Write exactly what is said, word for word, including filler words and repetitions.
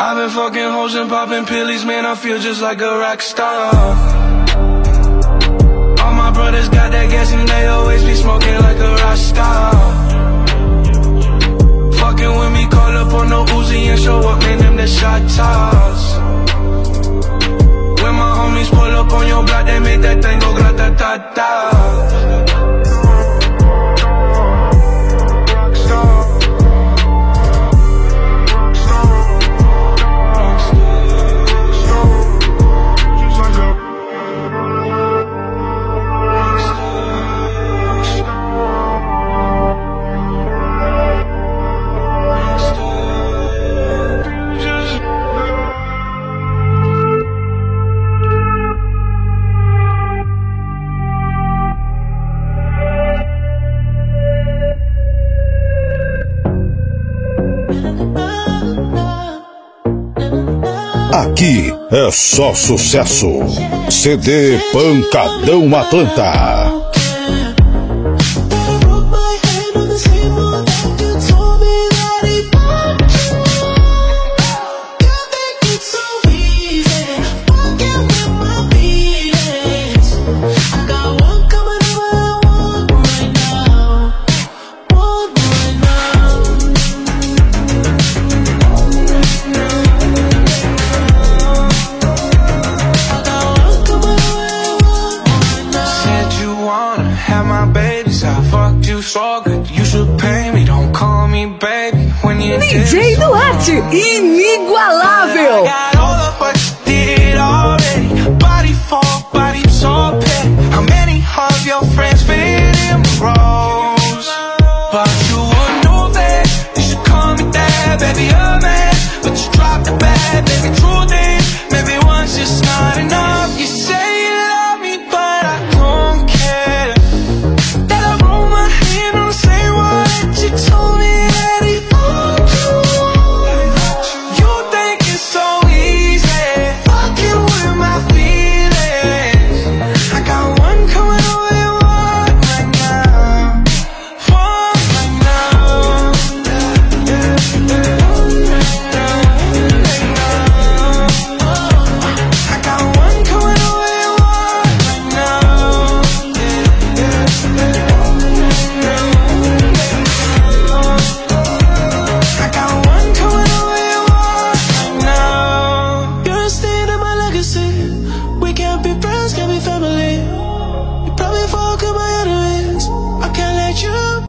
I've been fucking hoes and popping pillies, man, I feel just like a rock star. All my brothers got that gas and they always be smoking like a rock star. Fucking with me, call up on the Uzi and show up, man, them the shot toss. When my homies pull up on your block, they make that thing go grata-ta-ta. Aqui é só sucesso. C D Pancadão Atlanta. D J Duarte, inigualável. Baby, you're mad, but you dropped the bag, baby, true thing.